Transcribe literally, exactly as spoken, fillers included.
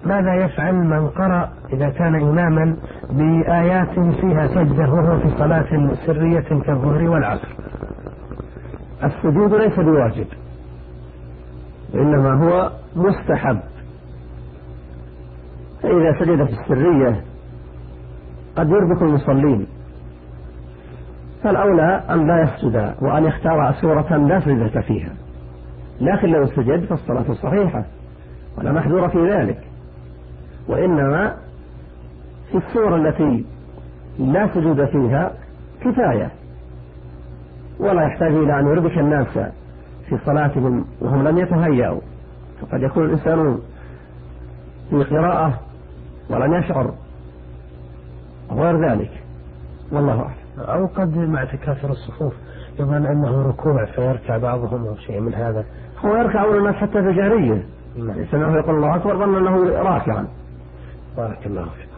ماذا يفعل من قرأ إذا كان إماما بآيات فيها سجدة وهو في صلاة سرية كالظهر والعصر؟ السجود ليس بواجب، وإنما هو مستحب. فإذا سجد في السرية قد يربك المصلين، فالأولى أن لا يسجد وأن يختار سورة لا سجدة فيها، لكن لو سجد فالصلاة صحيحة ولا محذور في ذلك. وإنما في السورة التي لا سجود فيها كفاية، ولا يحتاج إلى أن يربك الناس في صلاتهم وهم لم يتهيأوا، فقد يكون الإنسان في قراءة ولم يشعر غير ذلك، والله أعلم. أو قد مع تكاثر الصفوف يظن أنه ركوع فيركع بعضهم أو شيء من هذا. هو يركع أول الناس حتى في جهرية، سمعه يقول الله أكبر ظن أنه راكعا. بارك الله فيك.